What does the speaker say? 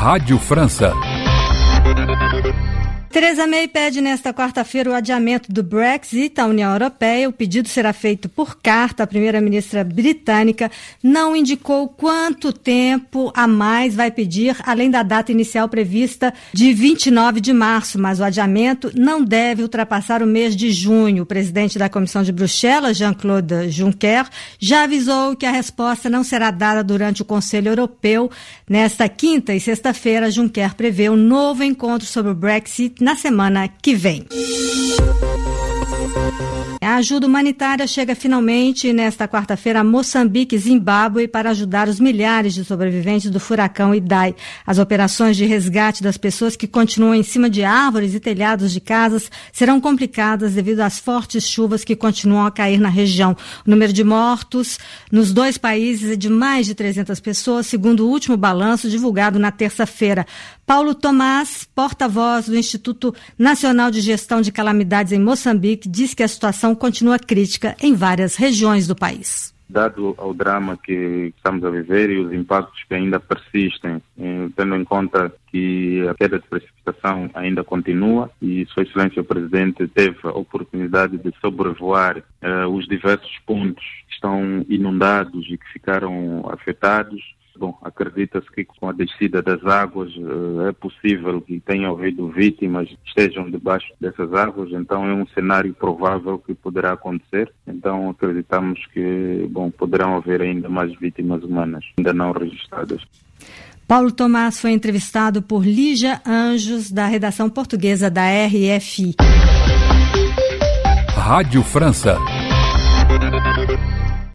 Rádio França. Theresa May pede nesta quarta-feira o adiamento do Brexit à União Europeia. O pedido será feito por carta. A primeira-ministra britânica não indicou quanto tempo a mais vai pedir, além da data inicial prevista de 29 de março, mas o adiamento não deve ultrapassar o mês de junho. O presidente da Comissão de Bruxelas, Jean-Claude Juncker, já avisou que a resposta não será dada durante o Conselho Europeu. Nesta quinta e sexta-feira, Juncker prevê um novo encontro sobre o Brexit na semana que vem. A ajuda humanitária chega finalmente nesta quarta-feira a Moçambique e Zimbábue para ajudar os milhares de sobreviventes do furacão Idai. As operações de resgate das pessoas que continuam em cima de árvores e telhados de casas serão complicadas devido às fortes chuvas que continuam a cair na região. O número de mortos nos dois países é de mais de 300 pessoas, segundo o último balanço divulgado na terça-feira. Paulo Tomás, porta-voz do Instituto Nacional de Gestão de Calamidades em Moçambique, diz que a situação continua crítica em várias regiões do país. Dado ao drama que estamos a viver e os impactos que ainda persistem, tendo em conta que a queda de precipitação ainda continua e Sua Excelência o Presidente teve a oportunidade de sobrevoar os diversos pontos que estão inundados e que ficaram afetados. Bom, acredita-se que com a descida das águas é possível que tenha havido vítimas que estejam debaixo dessas águas, então é um cenário provável que poderá acontecer. Então acreditamos que, poderão haver ainda mais vítimas humanas, ainda não registradas. Paulo Tomás foi entrevistado por Lígia Anjos, da redação portuguesa da RFI. Rádio França.